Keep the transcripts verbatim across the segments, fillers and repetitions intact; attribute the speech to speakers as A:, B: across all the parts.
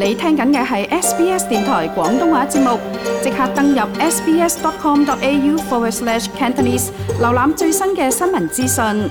A: 你聽緊嘅係 S B S 電台廣東話節目，即刻登入 sbs.com.au forward slash Cantonese， 瀏覽最新嘅新聞資訊。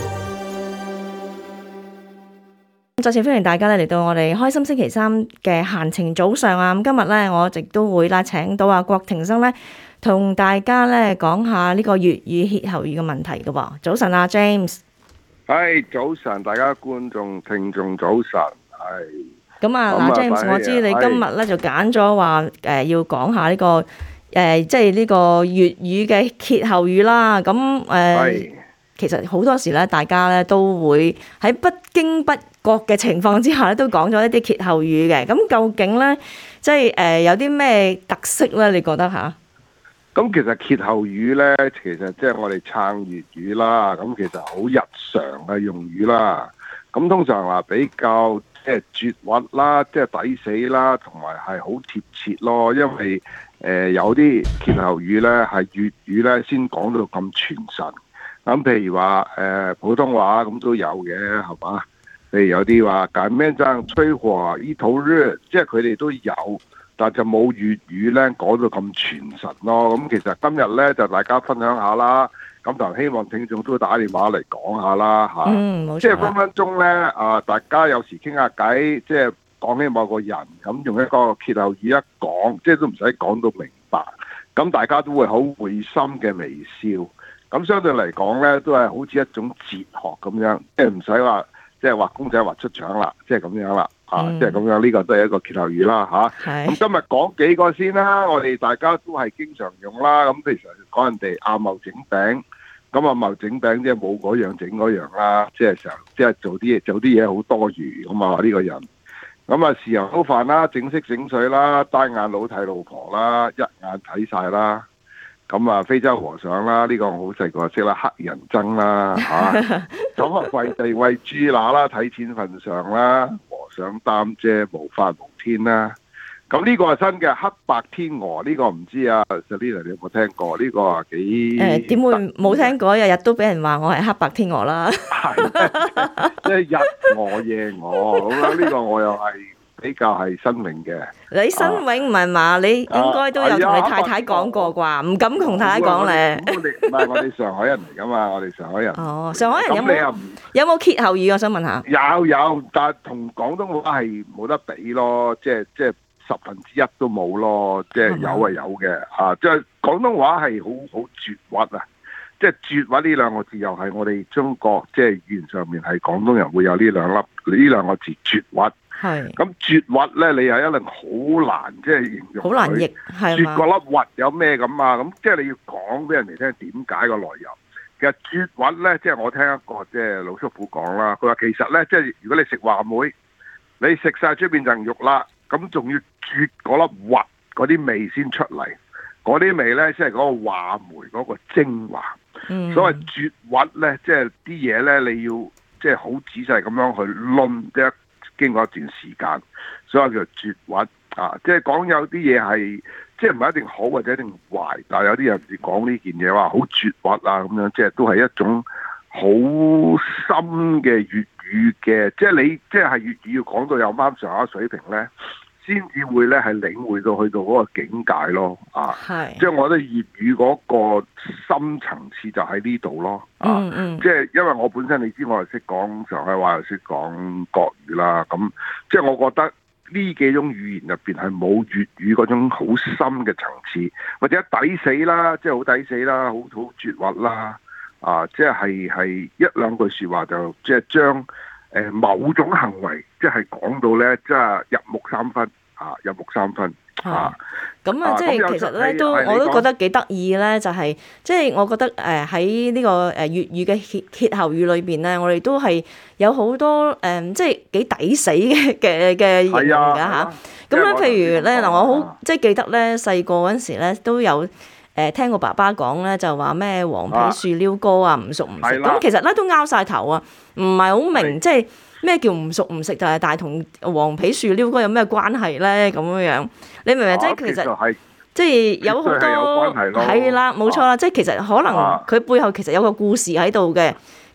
B: 再次歡迎大家咧嚟到我哋開心星期三嘅閒情早上啊！咁今日咧，我亦都會啦請到阿郭庭生咧，同大家咧講下呢個粵語歇後語嘅問題嘅喎。早晨啊 ，James。
C: 係早晨，大家觀眾聽眾早晨，係。
B: 咁啊，嗱 James，我知你今日咧就揀咗話誒要講下呢個誒，即係呢個粵語嘅歇後語啦。咁誒，呃、其實好多時咧，大家咧都會喺不經不覺嘅情況之下咧，都講咗一啲歇後語嘅。咁究竟咧，即係誒有啲咩特色咧？你覺得吓？
C: 咁其實歇後語咧，其實即係我哋撐粵語啦。咁其實好日常嘅用語啦。咁通常話比較即係絕核啦，即係抵死啦，同埋係好貼切咯。因為誒、呃、有啲歇後語咧係粵語咧先講到咁傳神。咁譬如話誒、呃、普通話咁都有嘅，係嘛？譬如有啲話擀面杖吹火一頭熱，即係佢哋都有，但就冇粵語咧講到咁傳神咯。咁其實今日咧就大家分享下啦。咁就希望聽眾都打電話嚟講下啦嚇，
B: 嗯，冇錯，
C: 即係分分鐘咧啊！大家有時傾下偈，即係講起某個人，咁用一個歇後語一講，即係都唔使講到明白，咁大家都會好會心嘅微笑。咁相對嚟講咧，都係好似一種哲學咁樣，即係唔使話即係畫公仔畫出腸啦，即係咁樣啦。啊，即係咁樣，呢個都係一個歇後語啦，嚇。咁今日講幾個先啦，我哋大家都係經常用啦。咁譬如講人哋阿茂整餅，咁阿茂整餅即係冇嗰樣整嗰樣啦，即係成日即係做啲嘢做啲嘢好多餘咁啊！呢個人咁啊，豉油撈飯啦，整色整水啦，單眼佬睇老婆啦，一眼睇晒啦。咁啊，非洲和尚啦，呢個我好細個識啦，黑人憎啦，嚇。咁啊，跪地餵豬乸啦，睇錢份上啦，和尚擔遮無法無天啦。咁呢個係新嘅黑白天鵝，呢個唔知啊 Selina 你有冇聽過？呢個啊幾
B: 誒點會冇聽過？日日都俾人話我係黑白天鵝啦。
C: 係，即係日鵝夜鵝咁啦。呢個我又係比較係新穎嘅。
B: 你新穎唔係嘛？你應該都有同你太太講過啩？唔敢同太太講咧。
C: 唔係我哋上海人嚟噶嘛？我哋上海人。
B: 哦，上海人有冇有冇歇後語？我想問下。
C: 有有，但係同廣東話係冇得比咯，即係即係。十分之一都冇咯，即係有係有嘅嚇，即係廣東話係好好絕核啊！即係絕核呢兩個字又係我哋中國即係語言上面係廣東人會有呢兩粒呢兩個字絕核。係咁絕核咧，你係一定好難即係形容。好難譯係嘛？絕嗰粒核有咩咁啊？咁即係你要講俾人哋聽點解個內容。其實絕核咧，即係我聽一個即係老叔父講啦，佢話其實咧，即係如果你食話梅，你食晒出邊層肉啦。咁仲要啜嗰粒核嗰啲味先出嚟，嗰啲味咧即係嗰個話梅嗰個精華。嗯、所謂啜核咧，即係啲嘢咧，你要即係好仔細咁樣去攆，即係經過一段時間，所以叫做啜核啊！即係講有啲嘢係即係唔係一定好或者一定壞，但係有啲人士講呢件嘢話好啜核啊咁樣，即係都係一種好深嘅粵語嘅，即係你即係粵語要講到有啱上下水平咧，先至會咧係領會到去到嗰個境界咯，啊，係，即係我覺得粵語嗰個深層次就喺呢度咯，啊，嗯嗯，即係因為我本身你知我係識講上海話又識講國語啦，咁即係我覺得呢幾種語言入邊係冇粵語嗰種好深嘅層次，或者抵死啦，即係好抵死啦，好好絕核啦。啊，即係係一兩句説話就即係將誒某種行為，即係講到咧，即係入木三分啊，入木三分啊。
B: 咁啊，即係其實咧都我都覺得幾得意咧，就係即係我覺得誒喺呢個誒粵語嘅歇歇後語裏邊咧，我哋都係有好多誒即係幾抵死嘅嘅嘅形容㗎嚇。咁咧，譬如咧嗱，我好即係記得咧細個嗰陣時咧都有。誒聽過爸爸講咧，就話咩黃皮樹撩哥啊，唔熟唔食。咁其實咧都拗晒頭啊，唔係好明即係咩叫唔熟唔食，就係但係同黃皮樹撩哥有咩關係咧？咁樣樣，你明唔明？即係其實即係有好多係啦，冇錯啦。即係其實可能佢背後其實有個故事喺度嘅。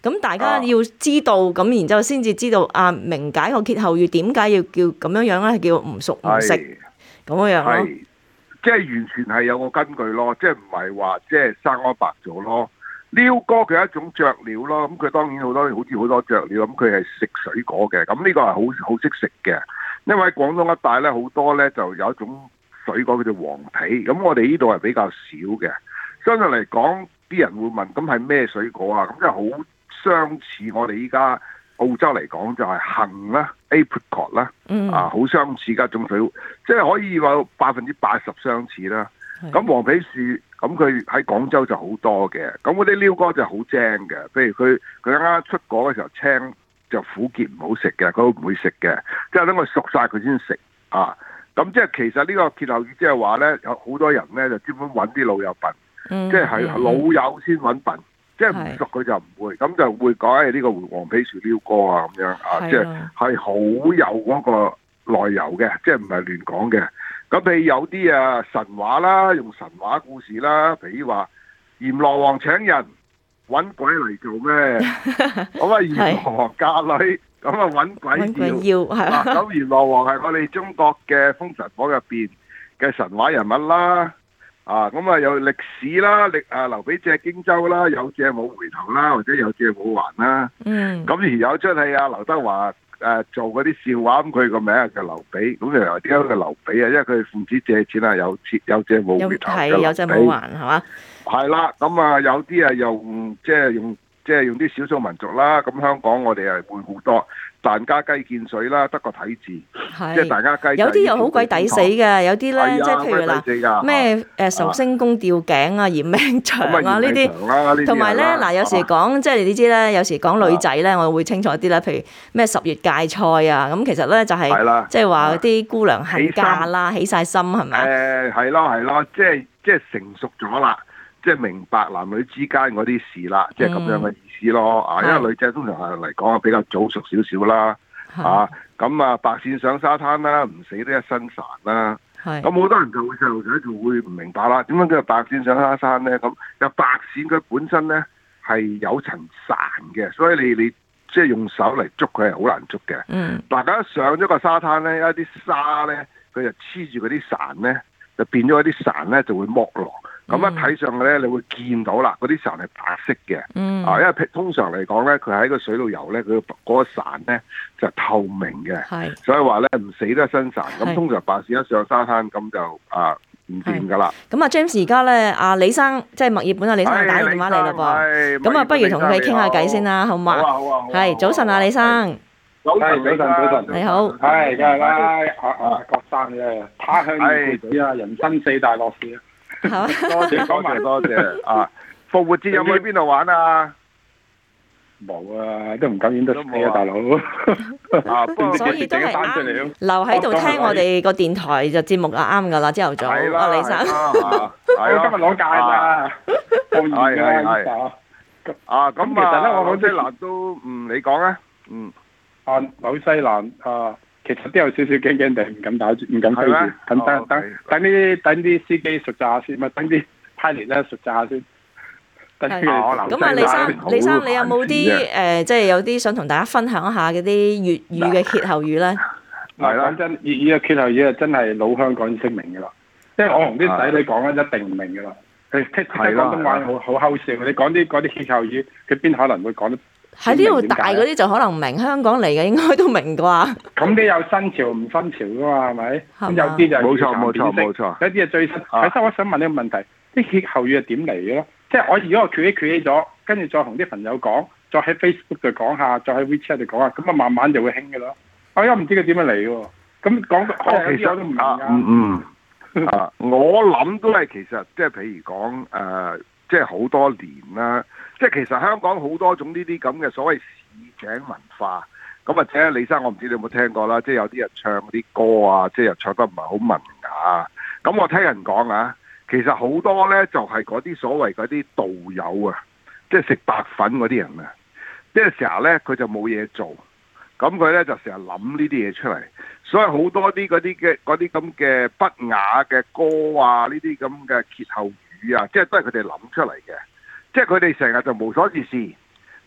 B: 咁大家要知道，咁、啊、然之後先至知道啊，明解個歇後語點解要叫咁樣樣咧，叫唔熟唔食咁樣樣咯。
C: 即係完全係有個根據咯，即係唔係話即係生安白做咯。鷯哥佢係一種雀鳥咯，咁佢當然好多好似好多雀鳥，咁佢係食水果嘅，咁呢個係好好識食嘅。因為喺廣東一帶咧，好多咧就有一種水果叫做黃皮，咁我哋呢度係比較少嘅。相對嚟講，啲人會問，咁係咩水果啊？咁即係好相似我哋依家澳洲嚟講就係杏啦 ，apricot 啦，嗯、啊好相似嘅一種水果，即係可以話百分之八十相似啦。咁黃皮樹，咁佢喺廣州就好多嘅。咁嗰啲鷯哥就好精嘅，譬如佢佢啱啱出果嘅時候青就苦澀唔好食嘅，佢都唔會食嘅，即係等佢熟晒佢先食啊。咁即係其實呢個歇後語即係話咧，有好多人咧就專門揾啲老友笨，嗯、即係係老友先揾笨，嗯、即係唔熟佢就唔會，咁是就會講誒呢個黃皮樹鷯哥啊咁樣啊，的即係係好有嗰個內容嘅，即係唔係亂講嘅。咁譬如有啲啊神話啦，用神話故事啦，譬如話閻羅王請人揾鬼嚟做咩？咁啊閻羅王嫁女，咁啊揾鬼要，咁閻羅王係我哋中國嘅《封神榜》入邊嘅神話人物啦。啊，咁啊有歷史啦，歷啊劉備借荊州啦，有借冇回頭啦，或者有借冇還啦。嗯。咁而有出係啊劉德華。誒、呃、做嗰啲笑話，咁佢個名係叫劉備，咁又點解叫劉備啊？因為佢父子借錢啊，有借有借冇回頭嘅劉備，
B: 有借冇還係嘛？
C: 係啦，咁啊有啲啊用即係用即係用啲少數民族啦，咁香港我哋係會好多。疍家雞見水啦，得個睇字，是即係疍家雞。有啲又好鬼抵死嘅，有啲咧，啊、即係譬如嗱，咩誒壽星公吊頸啊、嫌命長啊呢啲，同埋咧嗱，有時講即係你知咧，有時講女仔咧，我會清楚啲啦。譬如咩十月芥菜啊，咁其實咧就係即係話啲姑娘恨嫁啦，起晒心係咪？誒係咯係咯，即係即係成熟咗啦，即係明白男女之間嗰啲事啦，即係咁樣嘅意思咯。啊，因為女仔通常係嚟講比較早熟少少啦。啊，咁啊白線上沙灘啦，唔死得一身潺啦。咁好是多人就會細路仔就會唔明白啦，點樣叫白線上沙灘咧？咁有白線佢本身咧係有層潺嘅，所以你你即係用手嚟捉佢係好難捉嘅。嗯，大家上咗個沙灘咧，一啲沙咧，佢就黐住嗰啲潺咧，就變咗一啲潺咧就會剝落。咁、嗯、一睇上去咧，你會見到啦，嗰啲潺係白色嘅，嗯、啊，因為通常嚟講咧，佢喺個水度游咧，佢嗰個潺咧就透明嘅，是所以話咧唔死得一身潺。咁是通常白線一上沙灘，咁就啊唔掂噶啦。咁啊
B: James 而家咧，阿李生即係墨爾本啊，李生打電話嚟啦噃。咁啊，不如同佢傾下偈先啦，好嘛？係早晨啊，李生。
D: 早晨，早晨，早晨。
B: 你好。
D: 係，梗係啦，阿阿郭生嘅他鄉遇故知啊，人生四大樂事啊。
C: 多謝多謝多謝啊！復活節有冇去邊度玩啊？
D: 冇啊，都唔敢演得死啊，大佬。
C: 啊，
B: 所以都係啱留喺度聽我哋個電台就節目啊，啱噶啦，朝頭早。係啦，李生。
D: 我今日攞假咋？
C: 係係係。啊，咁其實咧，我紐西蘭都嗯，你講啊，嗯。
D: 啊，紐西蘭啊。其實都有少少驚驚地，唔敢打，唔敢飛住，等等等等啲等啲司機熟習下先，咪等啲 pilot 咧熟習下先。
B: 係。咁啊，李生，李生，你有冇啲誒，即係有啲想同大家分享一下嗰啲粵語嘅歇後語咧？
D: 嗱，講真，粵語嘅歇後語啊，真係老香港識明㗎啦。即係我同啲仔女講咧，一定唔明㗎啦。佢聽聽廣東話好好搞笑，你講啲嗰啲歇後語，佢邊可能會講得？喺
B: 呢度大嗰啲就可能唔明，香港嚟嘅應該都明啩。
D: 咁你有新潮唔新潮噶嘛？係咪？咁有啲就
C: 冇錯冇錯冇錯，
D: 有啲係最新。其實我想問你個問題，啲歇後語係點嚟嘅咧？即係我如果我 create create 咗，跟住再同啲朋友講，再喺 Facebook 度講下，再喺 WeChat 度講下，咁啊慢慢就會興嘅咯。我又唔知佢點樣嚟嘅喎。咁講
C: 哦，其實
D: 都唔明
C: 啊，嗯嗯啊，我諗都係其實即係譬如講誒，即係好多年啦。即係其實香港好多種呢啲咁嘅所謂市井文化，咁或者李生我唔知你有冇聽過啦，即係有啲人唱啲歌啊，即係又唱得唔係好文雅。咁我聽人講啊，其實好多呢就係嗰啲所謂嗰啲道友啊，即係食白粉嗰啲人啊，即係成日呢，佢就冇嘢做，咁佢呢就成日諗呢啲嘢出嚟，所以好多啲嗰啲嘅嗰啲咁嘅不雅嘅歌啊，呢啲咁嘅歇後語啊，即係都係佢哋諗出嚟嘅。即係佢哋成日就無所事事，即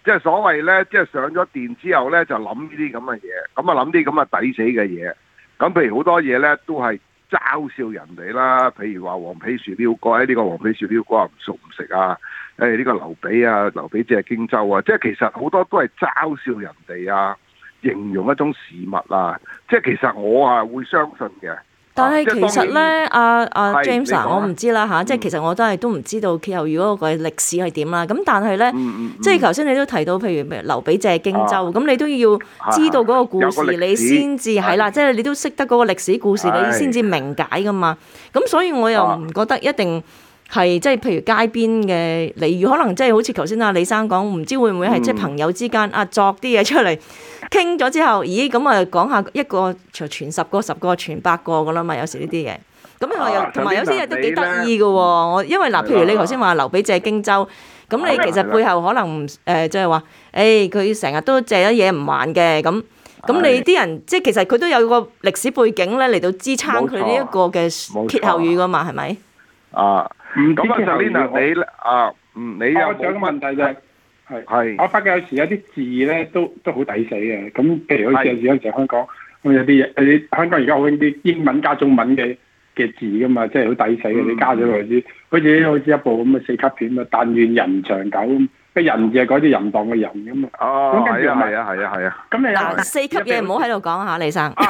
C: 即係所謂咧，即係上咗電之後咧，就諗呢啲咁嘅嘢，咁啊諗啲咁嘅抵死嘅嘢。咁譬如好多嘢咧，都係嘲笑人哋啦。譬如話黃皮樹鷯哥，誒呢個黃皮樹鷯哥啊，唔熟唔食啊。誒呢個劉備啊，劉備借荊州啊，即係其實好多都係嘲笑人哋啊，形容一種事物啊。即係其實我啊會相信嘅。
B: 但係其實咧，阿阿 James 啊，我唔知啦嚇，即係其實我都係都唔知道歇後語嗰個歷史係點啦。咁但係咧，即係頭先你都提到，譬如劉備借荊州，咁你都要知道嗰個故事，你先至係啦，即係你都識得嗰個歷史故事，你先至明解噶嘛。咁所以我又唔覺得一定係即係譬如街邊嘅俚語，可能即係好似頭先阿李生講，唔知會唔會係即係朋友之間啊作啲嘢出嚟。傾咗之後，咦咁啊講下一個就傳十個，十個傳百個噶啦嘛，有時呢啲嘢。咁我又同埋有啲嘢都幾得意嘅喎。我因為嗱，譬如你頭先話劉備借荊州，咁你其實背後可能唔誒即係話，誒佢成日都借咗嘢唔還嘅咁。咁你啲人即係其實佢都有個歷史背景咧嚟到支撐佢呢一個嘅歇後語噶嘛，係咪？
C: 啊，咁啊 Selina 你咧啊，嗯，你有冇
D: 個問題就係？係，係。我發覺有時有啲字咧都都好抵死嘅。咁譬如好似有時有時香港咁有啲嘢，有啲香港而家好興啲英文加中文嘅嘅字噶嘛，即係好抵死嘅。你加咗佢啲，好似好似一部咁嘅四級片啊，但願人長久，個人字係改咗人當嘅人咁啊。
C: 哦，係啊，係啊，係啊，係啊。
B: 咁你嗱四級嘢唔好喺度講下，李生。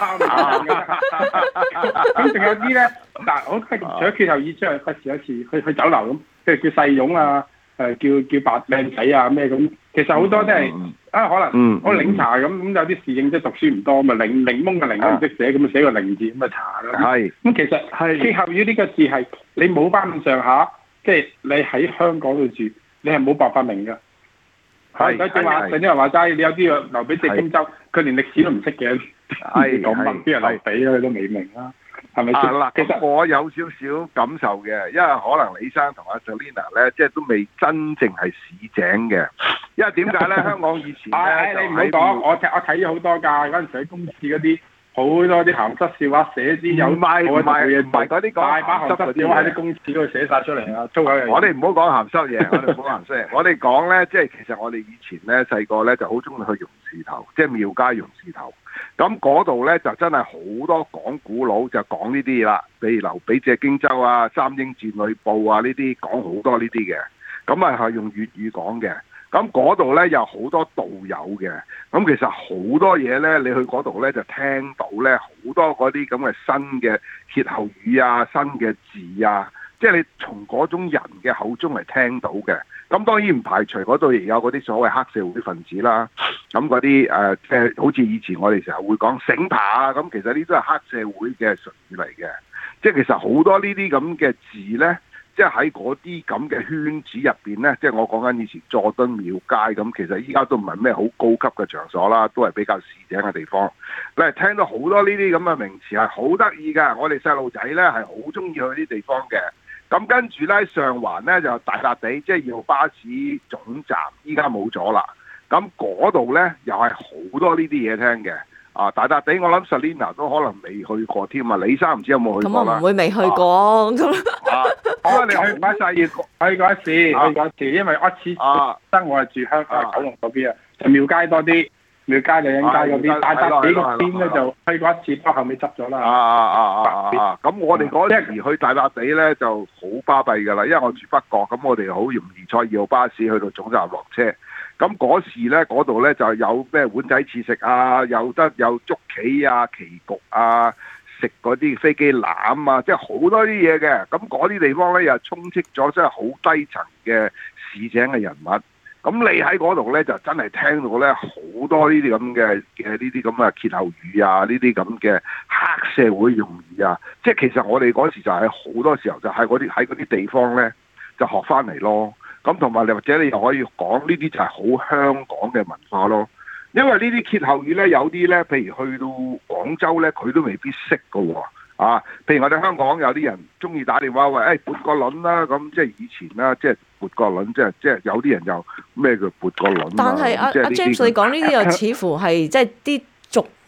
D: 咁仲有啲咧，嗱，我除咗歇後語之外，不時有一次去去酒樓咁，即係叫細蓉啊。誒叫叫白靚仔啊咩咁，其實好多都係、嗯、啊，可能我檸茶咁咁有啲侍應即係讀書唔多，咪檸檸檬嘅檸都唔識寫，咁咪寫個檸字咁咪茶咯。係咁其實係歇後語呢個字係你冇翻咁上下，即係你喺香港度住，你係冇辦法明㗎。係所以正話，正啲人話齋，你有啲劉備借荊州，佢連歷史都唔識嘅，係講乜啲人劉備佢都未明啦。係咪先？嗱，其實我有少少感受嘅，因為可能李生同阿 Selina 咧，即係都未真正係市井嘅。因為點解咧？香港以前咧，你唔好講，我睇我睇咗好多㗎。嗰陣時喺公廁嗰啲好多啲鹹濕笑話，寫啲有賣唔係唔係嗰啲講大把鹹濕笑話喺啲公廁嗰度寫晒出嚟啊！粗口我哋唔好講鹹濕嘢，我哋唔好鹹濕嘢。我哋講咧，即係其實我哋以前咧細個咧就好中意去榕樹頭，即係廟街榕樹頭。咁嗰度咧就真係好多講古佬就講呢啲嘢啦，譬如劉備借荊州啊、三英戰呂布啊呢啲講好多呢啲嘅，咁啊係用粵語講嘅。咁嗰度咧有好多道友嘅，咁其實好多嘢咧，你去嗰度咧就聽到咧好多嗰啲咁嘅新嘅歇後語啊、新嘅字啊，即係你從嗰種人嘅口中嚟聽到嘅。咁當然唔排除嗰度亦有嗰啲所謂黑社會分子啦，咁嗰啲誒即係好似以前我哋成日會講醒爬啊，咁其實呢啲都係黑社會嘅術語嚟嘅。即係其實好多呢啲咁嘅字咧，即係喺嗰啲咁嘅圈子入邊咧，即係我講緊以前佐敦廟街咁，其實依家都唔係咩好高級嘅場所啦，都係比較市井嘅地方。你係聽到好多呢啲咁嘅名詞係好得意㗎，我哋細路仔咧係好中意去啲地方嘅。咁跟住咧，上環咧就大笪地，即係二號巴士總站，依家冇咗啦。咁嗰度咧又係好多呢啲嘢聽嘅。啊，大笪地我諗 Selina 都可能未去過添啊。李生唔知有冇去過啦？
B: 咁我唔會未去過咁。
C: 啊，啊你去過一次？去過一次，去過一次，因為一次生我係住香港九龍嗰邊啊，就廟街多啲。廟街就印街嗰邊，大笪地嗰邊咧就去過一次，不過後尾執咗啦。啊啊啊啊啊！咁我哋嗰時去大笪地咧就好巴閉㗎啦，因為我住北角，咁我哋好容易坐二號巴士去到總站落車。咁嗰時咧嗰度咧就有咩碗仔翅食啊，有得有捉棋啊、棋局啊，食嗰啲飛機欖啊，即係好多啲嘢嘅。咁嗰啲地方咧又充斥咗真係好低層嘅市井嘅人物。咁你喺嗰度咧就真係聽到咧好多呢啲咁嘅嘅呢啲咁嘅歇後語啊，呢啲咁嘅黑社會用語啊，即係其實我哋嗰時就係好多時候就喺嗰啲喺嗰啲地方咧就學翻嚟咯。咁同埋你或者你又可以講呢啲就係好香港嘅文化咯。因為呢啲歇後語咧有啲咧，譬如去到廣州咧，佢都未必識㗎喎。啊，譬如我哋香港有啲人中意打電話話，誒撥個輪啦，咁即係以前啦，即係撥個輪，即係即係有啲人就咩叫撥個輪。
B: 但係阿阿 James 你講呢啲又似乎係即係啲俗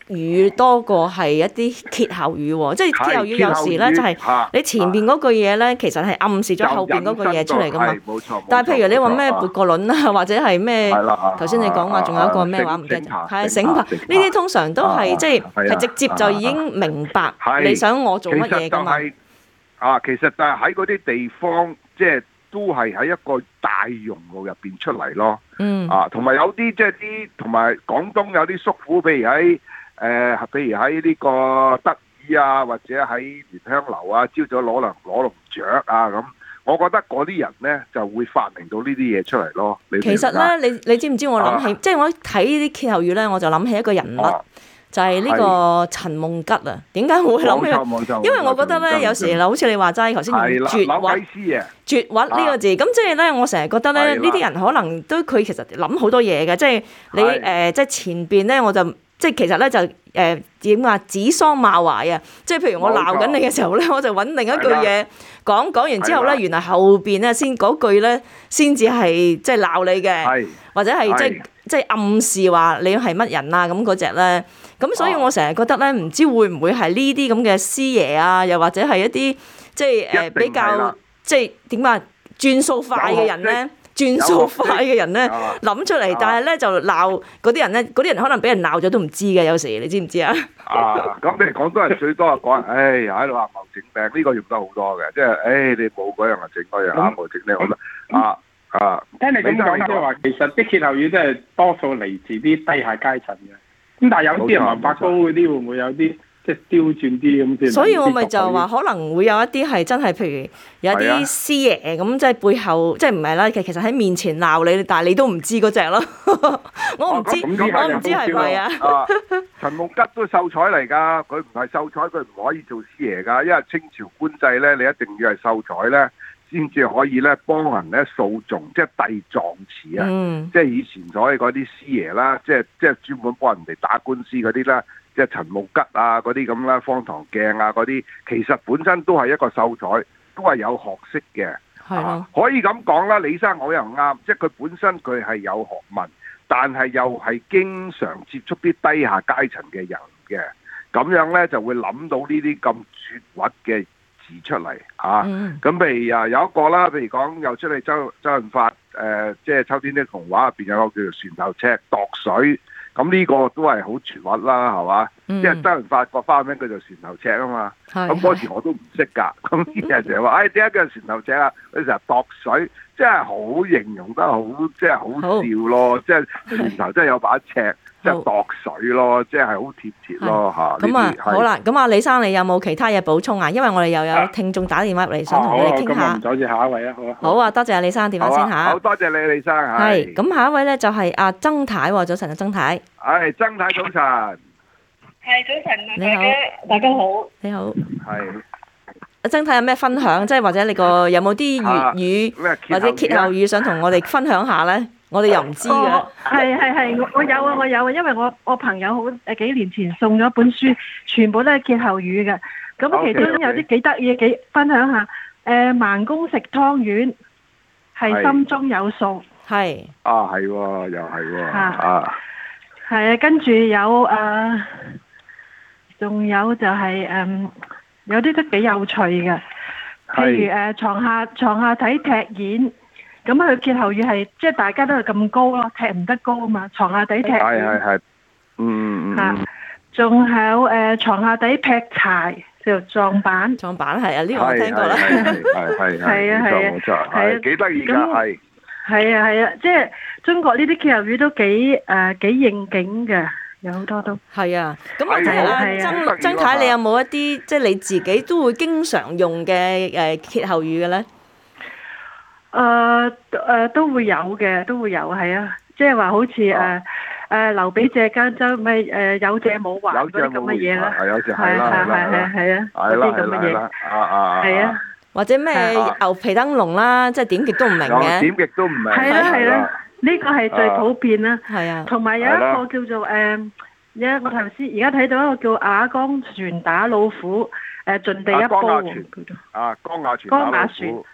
B: 語多過係一啲歇後語喎，即係歇後語有時咧就係你前邊嗰句嘢咧，其實係暗示咗後邊嗰句嘢出嚟噶嘛。但係譬如你話咩撥個輪啊，或者係咩頭先你講話，仲有一個咩話唔記得咗，係醒牌呢啲通常都係即係係直接就已經明白你想我做乜嘢噶嘛。
C: 啊，其實就係喺嗰啲地方，即係都係喺一個大熔爐入邊出嚟咯。嗯。啊，同埋有啲即係啲，同埋廣東有啲叔父，譬如喺誒，譬如喺呢個德爾啊，或者喺蓮香樓啊，朝早攞龍攞龍雀啊咁，我覺得嗰啲人咧就會發明到呢啲嘢出嚟咯。你
B: 其實咧，你你知唔知我諗起，啊、即係我睇呢啲歇後語咧，我就諗起一個人物。啊就係呢個陳夢吉啊！點解我會諗起？因為我覺得咧，有時好似你話齋頭先用絕核、絕核呢個字，咁即係咧，我成日覺得咧，呢啲人可能都佢其實諗好多嘢嘅，即係你誒，即係前邊咧，我就即係其實咧就誒點話指桑罵槐啊！即係譬如我鬧緊你嘅時候咧，我就揾另一句嘢講，講完之後咧，原來後邊咧先嗰句咧先至係即係鬧你嘅，或者係即係即係暗示話你係乜人啊咁嗰隻咧。咁所以我成日覺得咧，唔知會唔會係呢啲咁嘅師爺啊，又或者係一啲即係誒比較即係點話轉數快嘅人咧，轉數快嘅人咧諗出嚟，但係咧就鬧嗰啲人咧，嗰啲人可能俾人鬧咗都唔知嘅，有時你知唔知啊？啊，
C: 咁你廣東人最多係講人，唉又喺度話謀整病，呢個用得好多嘅，即係唉你冇嗰樣啊整嗰樣啊冇整呢，我覺得啊啊，
D: 聽你咁講即係話，其實啲歇後語都係多數嚟自啲低下階層嘅。咁但係有啲人文化高嗰啲會唔會有啲即係刁鑽啲咁先？
B: 所以我咪就話可能會有一啲係真係，譬如有啲師爺咁，即係背後即係唔係啦？其實喺面前鬧你，但係你都唔知嗰隻咯。我唔知，我唔知係咪啊？
C: 陳夢吉都秀才嚟㗎，佢唔係秀才，佢唔可以做師爺㗎，因為清朝官制咧，你一定要係秀才咧，先至可以咧幫人咧訴訟，即係遞狀詞啊！嗯、即係以前所謂嗰啲師爺啦，即係即係專門幫人哋打官司嗰啲啦，即係陳夢吉啊嗰啲咁啦，方唐鏡啊嗰啲，其實本身都係一個秀才，都係有學識嘅。係的、啊、可以咁講啦，李生我又啱，即係佢本身佢係有學問，但係又係經常接觸啲低下階層嘅人嘅，咁樣咧就會諗到呢啲咁絕核嘅出嚟啊！咁譬如啊有一個啦，譬如講又出嚟周周潤發誒，即係秋天的童話入邊有個叫做船頭尺度水，咁呢個都係好絕核啦，係嘛？即係周潤發個花名叫做船頭尺啊嘛。咁嗰時我都唔識㗎，咁啲人成日話：誒點解叫船頭尺啊？佢成日度水，即係好形容得好，即係好笑咯。即係船頭真係有把尺。即係度水咯，即係好貼切咯嚇。咁啊，
B: 好啦，咁啊，李生你有冇其他嘢補充啊？因為我哋又有聽眾打電話嚟，想同你哋傾下。
D: 咁唔阻住下一位啊，好啊。
B: 好啊，多謝李生電話先嚇。
C: 好多謝你，李生。
B: 係，咁下一位咧就係阿曾太喎，早晨啊，曾太。
C: 係，曾太早晨。
E: 係早晨啊，
B: 你好，
E: 大家好。
B: 你好。
C: 係。
B: 阿曾太有咩分享？即係或者你個有冇啲粵語或者歇後語想同我哋分享下咧？我哋又唔知嘅。
E: 係係係，我有啊，我有啊，因為我我朋友好誒幾年前送咗一本書，全部都係歇後語嘅。咁其中有啲幾得意，幾分享下。誒，盲公食湯圓，係心中有數。係。
C: 啊，係喎，又係喎。啊。
E: 係啊，跟住有誒，仲有就係誒，有啲都幾有趣嘅。譬如誒，床下床下睇踢毽。咁佢歇後語係即係大家都係咁高咯，踢唔得高啊嘛，床下底踢。係係係，嗯嗯。嚇，仲有誒牀下底劈柴叫撞板。
B: 撞板係啊，呢個我聽過啦。
C: 係係係。係啊係啊。冇錯，係幾得意㗎係。
E: 係啊係啊，即係中國呢啲歇後語都幾誒幾應景嘅，有好多都。
B: 係啊，咁我睇下曾曾太，你有冇一啲即係你自己都會經常用嘅誒歇後語嘅咧？
E: 誒誒、呃呃、都會有嘅，都會有係啊，即係話好似誒誒劉備借荊州咪誒有借冇還嗰啲咁嘅嘢啦，係有借係啦係係係係啊嗰啲咁嘅嘢，啊啊係啊，
B: 或者咩牛皮燈籠啦，即係點極都唔明嘅，
C: 點極都唔明，
E: 係啦係啦，呢個係最普遍啦，
B: 係啊，
E: 同埋有一個叫做誒，而家我頭先而家睇到一個叫瓦崗船打老虎，誒盡地一煲，
C: 啊江雅泉，
E: 江雅泉。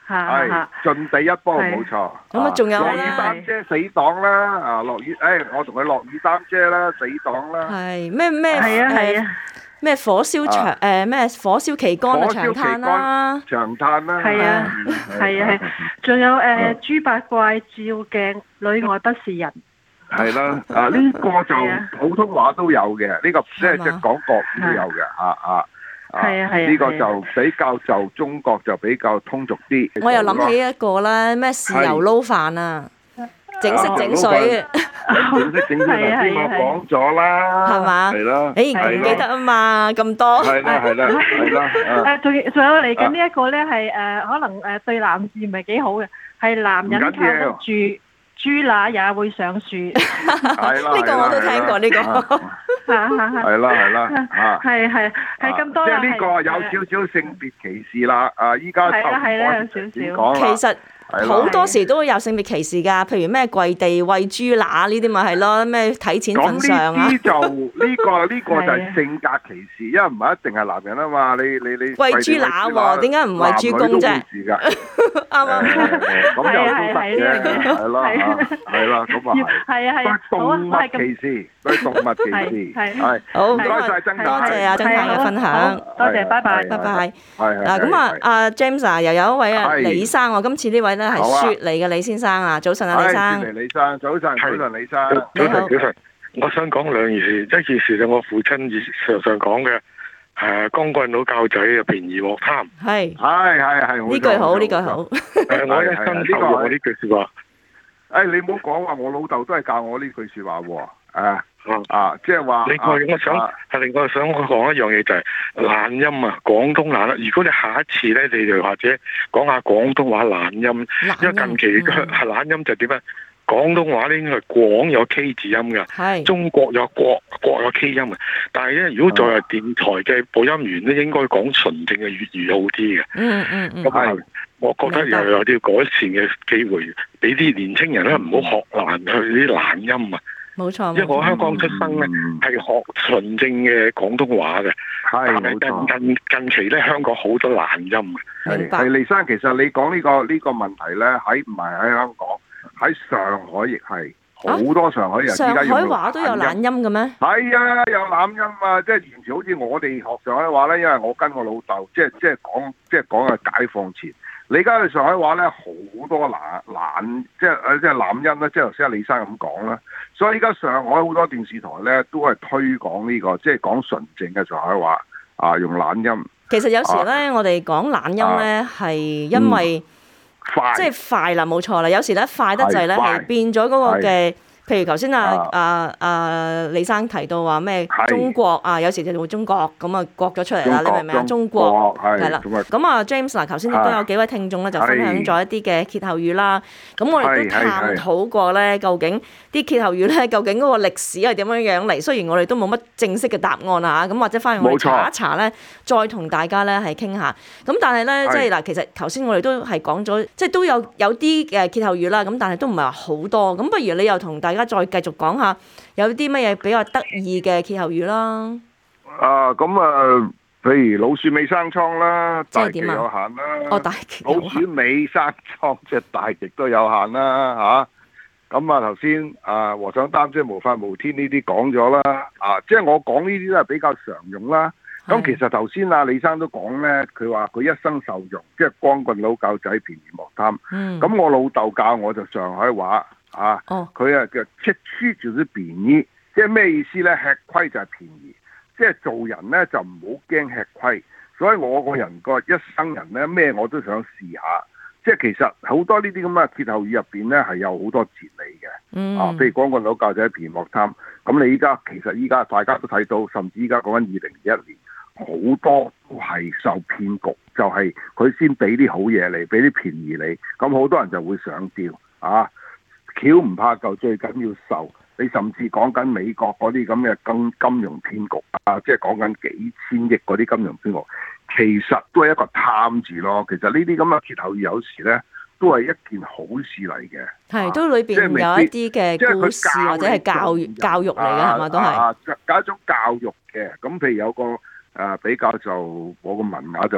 C: 係盡地一波冇錯。
B: 咁啊，仲有
C: 落雨擔遮死黨啦，啊落雨，誒我同佢落雨擔遮啦，死黨啦。
B: 係咩咩？
E: 係啊係啊。
B: 咩火燒長誒咩火燒旗杆啊長嘆啦，
C: 長嘆啦。
E: 係啊係啊係，仲有誒豬八怪照鏡，裏外不是人。
C: 係啦，啊呢個就普通話都有嘅，呢個即係即係講國語都有嘅，啊啊。
E: 係啊係啊，
C: 呢個就比較就中國就比較通俗啲。
B: 我又諗起一個啦，咩豉油撈飯啊，整色整水啊，
C: 整色整水頭先我講咗啦，
B: 係嘛？
C: 係啦，
B: 誒唔記得啊嘛，咁多。
C: 係啦係啦係啦。
E: 誒仲仲有嚟緊呢一個咧係誒可能誒對男士唔係幾好嘅，係男人靠得住，豬乸也會上樹。
C: 係啦，
B: 呢個我都聽過呢個。
C: 係啦係啦，啊
E: 係係係咁多。
C: 即係呢個有少少性別歧視啦，啊依家就唔講啦。
B: 其實好多時都會有性別歧視㗎，譬如咩跪地餵豬乸呢啲咪係咯，咩睇錢份上啊。咁
C: 呢啲就呢個呢個就係性格歧視，因為唔係一定係男人啊嘛，你你你
B: 餵豬乸喎，點解唔餵豬公啫？啱啱
C: 咁又都得嘅，係啦係啦，咁啊
E: 係啊係啊，
C: 對動物歧視，對動物歧視，係
B: 好
C: 唔該曬曾太，
B: 多謝啊曾太嘅分享，
E: 多謝，拜拜，
B: 拜拜。
C: 係
B: 嗱咁啊，阿 James 啊，又有一位啊李生喎，今次呢位咧係雪梨嘅李先生啊，早晨啊李生。
C: 雪梨李生，早晨，早晨李生，
F: 早晨早晨。我想講兩件事，一件事就我父親常常講嘅。誒，光棍佬教仔啊，便宜莫貪。
B: 係
C: 係係係，
B: 呢句好，呢句好。
F: 誒，我一生受用呢句說話。
C: 誒，你唔好講話，我老豆都係教我呢句說話喎。誒啊，即係話。另外，
F: 我想係另外想講一樣嘢就係懶音啊，廣東懶音。如果你下一次咧，你哋或者講下廣東話懶音，因為近期嘅懶音就點啊？廣東話咧應該係廣有 K 字音嘅，中國有國國有 K 音嘅。但係咧，如果作為電台嘅播音員咧，應該講純正嘅粵語好啲嘅。
B: 嗯嗯嗯。
F: 咁係，我覺得又有啲改善嘅機會，俾啲年青人咧唔好學爛佢啲懶音啊。
B: 冇錯。
F: 因為我香港出生咧，係學純正嘅廣東話嘅。
C: 係
F: 冇錯。近近近期咧，香港好多懶音啊。
B: 明白。
C: 係李生，其實你講呢個呢個問題咧，喺唔係喺香港？喺上海亦係好多上海人，
B: 上海話都有懶音嘅咩？
C: 係啊，有懶音啊！即係完全好似我哋學上海話咧，因為我跟我老豆，即係即係講，即係講啊解放前。你而家去上海話咧，好多懶懶，即係誒即係懶音啦，即係頭先阿李生咁講啦。所以而家上海好多電視台咧都係推廣呢個，即係講純正嘅上海話啊，用懶音。
B: 其實有時咧，我哋講懶音咧係因為。
C: 快
B: 即係快啦，冇錯啦。有時咧快得滯咧，係變咗嗰個嘅，譬如頭先啊啊啊李生提到話咩中國啊，有時就會中國咁啊，國咗出嚟啦，你明唔明啊？中國係啦。咁啊 James 嗱，頭先亦都有幾位聽眾咧，就分享咗一啲嘅歇後語啦。咁我哋都探討過咧，究竟啲歇後語咧，究竟嗰個歷史係點樣樣嚟？雖然我哋都冇乜正式嘅答案啊，咁或者翻去我哋查一查咧，再同大家咧係傾下。咁但係咧，即係嗱，其實頭先我哋都係講咗，即係都有有啲嘅歇後語啦。咁但係都唔係話好多。咁不如你又同大家再繼續講下，有啲乜嘢比較得意嘅歇後語啦？
C: 啊，咁啊，譬如老鼠尾生瘡啦，大極有限啦。
B: 哦，大極
C: 老鼠尾生瘡，即係大極都有限啦，嚇。咁啊，頭先啊，和尚擔遮無法無天呢啲講咗啦。啊，即係我講呢啲都係比較常用啦。咁其實頭先啊，李生都講咧，佢話佢一生受用，即係光棍佬教仔便宜莫貪。嗯。咁我老豆教我就上海話。啊！佢啊叫吃虧就是便宜，即係咩意思咧？吃虧就係便宜，即係做人咧就唔好驚吃虧。所以我個人個一生人咧咩我都想試下。即係其實好多呢啲咁嘅歇後語入邊咧係有好多哲理嘅。嗯、啊，譬如光棍佬教仔便宜莫貪。咁你依家其實依家大家都睇到，甚至依家講緊二零二一年，好多都係受騙局，就係、是、佢先俾啲好嘢你，俾啲便宜你，咁好多人就會上釣啊！橋唔怕舊，最緊要受。你甚至講緊美國嗰啲咁嘅金金融騙局啊，即係講緊幾千億嗰啲金融騙局，其實都係一個貪字咯。其實呢啲咁嘅歇後語有時咧，都係一件好事嚟嘅。係，
B: 都裏邊有一啲嘅故事或者係教育教育嚟嘅，係嘛？都係啊，
C: 教一種教育嘅。咁譬如有個誒、呃、比較就我個文雅就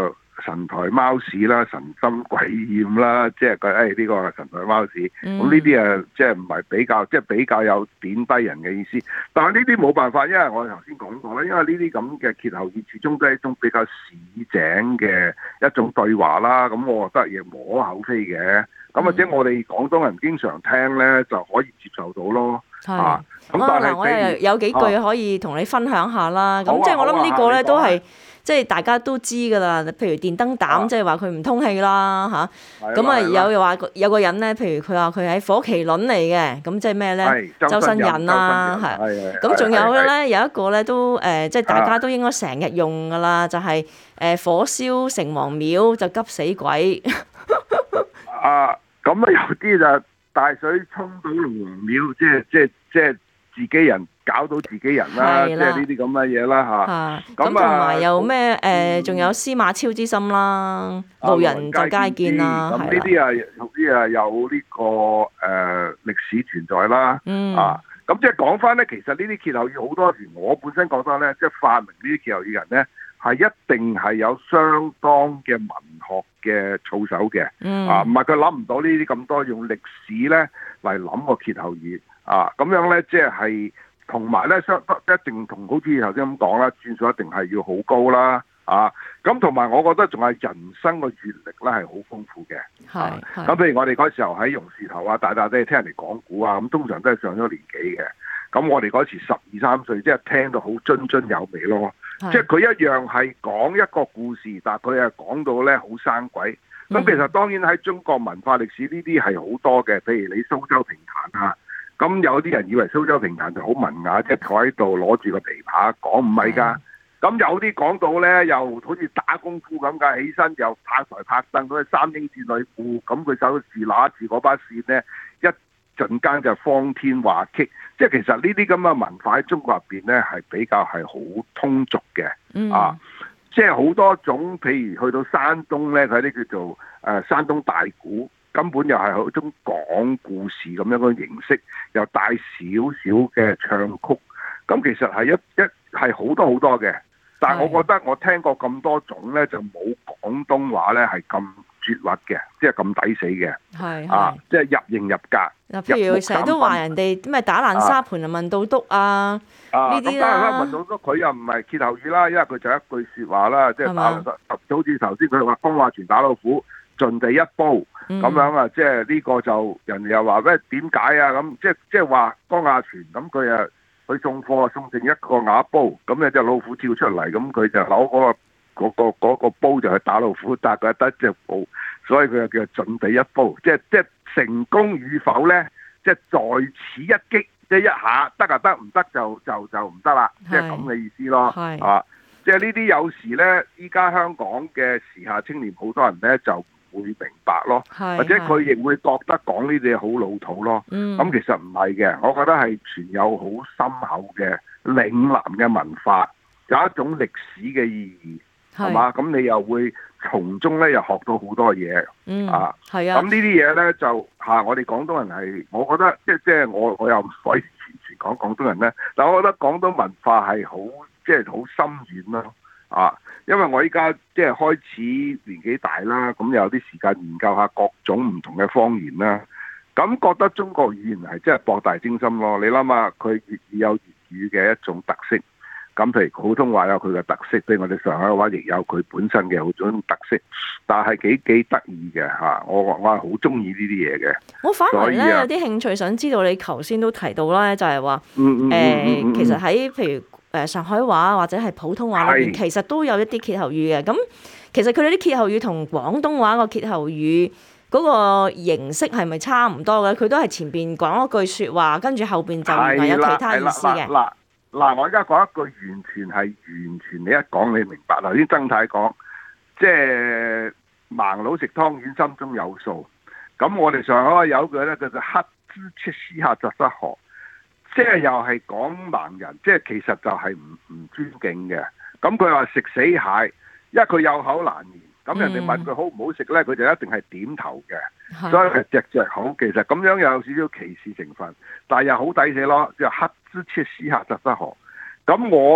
C: 神台貓屎啦、神心鬼厭啦，即係佢誒呢個神台貓屎，咁呢啲啊即係唔係比較即係、就是、比較有貶低人嘅意思。但係呢啲冇辦法，因為我頭先講過啦，因為呢啲咁嘅歇後語始終都係一種比較市井嘅一種對話啦。咁我覺得亦無可厚非嘅。咁或者我哋廣東人經常聽咧，就可以接受到咯。
B: 係。
C: 啊，咁但係
B: 我又有幾句可以同你分享下啦。咁即係我諗呢個咧都係。即係大家都知㗎啦，譬如電燈膽，即係話佢唔通氣啦嚇。咁啊有又話有個人咧，譬如佢話佢係火麒麟嚟嘅，咁即係咩咧？周身癮啦，係。咁仲有咧有一個咧都誒，即係大家都應該成日用㗎啦，就係誒火燒城隍廟就急死鬼。
C: 啊，咁啊有啲就大水沖到龍王廟，即係即係即係自己人。搞到自己人啦，即係呢啲咁嘅嘢啦嚇。咁同埋又咩誒？仲有司馬昭之心啦，路人就皆見啦。咁呢啲啊，有啲啊有呢個誒歷史存在啦。啊，咁即係講翻咧，其實呢啲歇後語好多時，我本身覺得咧，即係發明呢啲歇後語人咧，係一定係有相當嘅文學嘅操守嘅。啊，唔係佢諗唔到呢啲咁多用歷史咧嚟諗個歇後語啊，咁樣咧即係。同埋咧，相一定同好似頭先咁講啦，轉數一定係要好高啦，啊！咁同埋我覺得仲係人生嘅閲歷咧係好豐富嘅。係係。咁譬如我哋嗰時候喺榕樹頭啊，大大地聽人哋講古啊，咁通常都係上咗年紀嘅。咁我哋嗰時十二三歲，即係聽到好津津有味咯。即係佢一樣係講一個故事，但係佢係講到咧好生鬼。咁其實當然喺中國文化歷史呢啲係好多嘅，譬如你蘇州評彈啊。咁有啲人以為蘇州評彈就好文雅，即係坐喺度攞住個琵琶講，唔係㗎。咁有啲講到咧，又好似打功夫咁㗎，起身又拍台拍凳，嗰啲三英戰呂布，咁佢手指拿住嗰把扇咧，一陣間就方天畫戟。即係其實呢啲咁嘅文化喺中國入邊咧，係比較係好通俗嘅。嗯、啊，即係好多種，譬如去到山東咧，佢啲叫做誒、呃、山東大鼓。根本又係一種講故事咁樣嘅形式，又帶少少嘅唱曲，咁其實係一一係好多好多嘅。但係我覺得我聽過咁多種咧，就冇廣東話咧係咁絕核嘅，即係咁抵死嘅。係啊，即係入型入格。
B: 嗱，譬如成日都話人哋咩打爛沙盤啊、問到篤啊呢啲啦。
C: 啊，問到篤佢又唔係歇後語啦，因為佢就一句説話啦，即係打就好似頭先佢話風話傳打老虎。盡地一煲咁、嗯、樣啊，即係呢個就人哋又話咩點解啊咁，即係即係話江亞泉咁佢啊佢送貨送剩一個瓦煲，咁咧隻老虎跳出嚟，咁佢就攞嗰、嗰個嗰、嗰個嗰個煲就去打老虎，但係佢得隻煲，所以佢又叫盡地一煲，即係即係成功與否咧，即係在此一擊，即係一下得啊得，唔得就就就唔得啦，即係咁嘅意思咯，啊，即係呢啲有時咧，依家香港嘅時下青年好多人咧就會明白咯，或者佢亦會覺得講呢啲嘢好老土咯。咁、嗯、其實唔係嘅，我覺得係存有好深厚嘅嶺南嘅文化，有一種歷史嘅意義，係嘛？咁你又會從中咧又學到好多嘢、嗯、啊。係啊。咁呢啲嘢咧就嚇、啊、我哋廣東人係，我覺得即即係我我又唔可以完全講廣東人咧，但我覺得廣東文化係好即係好深遠咯。啊，因為我依家即係開始年紀大啦，咁有啲時間研究下各種唔同嘅方言啦，咁覺得中國語言係真係博大精深咯。你諗下，佢粵語有粵語嘅一種特色，咁譬如普通話有佢嘅特色，譬如我哋上海話亦有佢本身嘅好種特色，但係幾幾得意嘅嚇，我我係好中意呢啲嘢嘅。
B: 我反而咧有啲興趣想知道，你頭先都提到啦，就係話誒，其實喺譬如。誒上海話或者係普通話裏邊，其實都有一啲歇後語嘅。咁其實佢哋啲歇後語同廣東話個歇後語嗰個形式係咪差唔多嘅？佢都係前邊講一句説話，跟住後邊就原來有其他意思嘅。
C: 嗱嗱，我而家講一句完全係完全，你一講你明白。頭先曾太講，即係盲佬食湯圓心中有數。咁我哋上海話有句咧，叫做黑豬切絲下就失學。即係又係講盲人，即係其實就係唔唔尊敬嘅。咁佢話食死蟹，因為佢有口難言。咁人哋問佢好唔好食咧，佢就一定係點頭嘅。所以係隻隻好。其實咁樣又有少少歧視成分，但係又好抵死咯。就黑豬切絲下就失學。咁我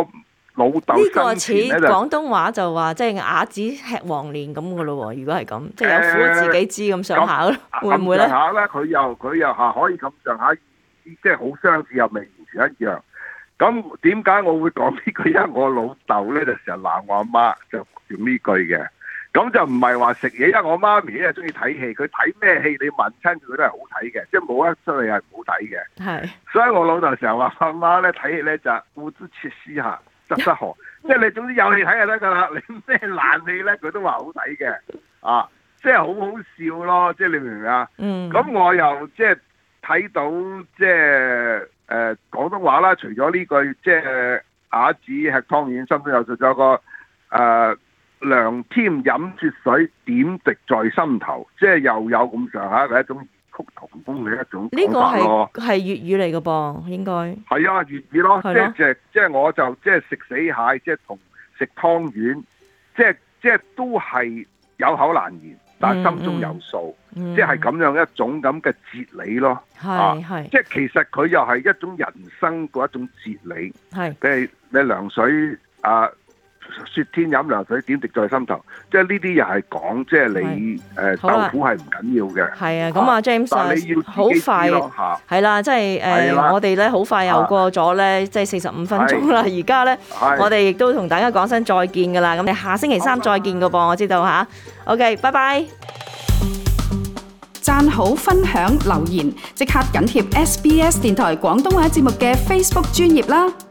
C: 老豆
B: 呢個似
C: 生前咧就
B: 廣東話就話即係啞子吃黃連咁噶咯喎。如果係咁，即係有苦自己知咁上下咯，會唔會咧？
C: 咁上下咧，佢又佢又嚇可以咁上下，即係好相似又未完全一樣。咁點解我會講呢句？因為我老豆咧就成日鬧我阿媽，就用呢句嘅。咁就唔係話食嘢，因為我媽咪咧中意睇戲，佢睇咩戲你問親佢都係好睇嘅，即係冇一出嚟係唔好睇嘅。
B: 係，所
C: 以我老豆成日話阿媽咧睇戲咧就顧之切絲下執失河，即係你總之有戲睇就得㗎啦。你咩爛戲咧佢都話好睇嘅，啊，即係好好笑咯，即係你明唔明啊？嗯。咁我又即係睇到即係誒廣東話啦，除咗呢句即係啞子吃湯圓，心中有仲有個誒。呃涼添飲雪水，點滴在心頭，即係又有咁上下嘅一種異曲同工嘅一種講法咯。
B: 呢個係係粵語嚟嘅噃，應該
C: 係啊，粵語咯，即係即係即係我就即係食死蟹，即係同食湯圓，即係即係都係有口難言，但係心中有數，嗯嗯、即係咁樣一種咁嘅哲理咯。係係、啊，即係其實佢又係一種人生嗰一種哲理。係，譬如你涼水啊。雪天飲涼水，點滴在心頭，即係呢啲又係講，即係你誒豆腐係唔緊要嘅。係啊，咁啊 James，但係你要好快係啦，即係誒我哋咧好快又過咗咧，即係四十五分鐘啦。而家咧，我哋亦都同大家講聲再見㗎啦。咁你下星期三再見㗎噃，我知道嚇。OK，拜拜。
A: 讚好、分享、留言，即刻緊貼 S B S 電台廣東話節目嘅 Facebook 專頁啦。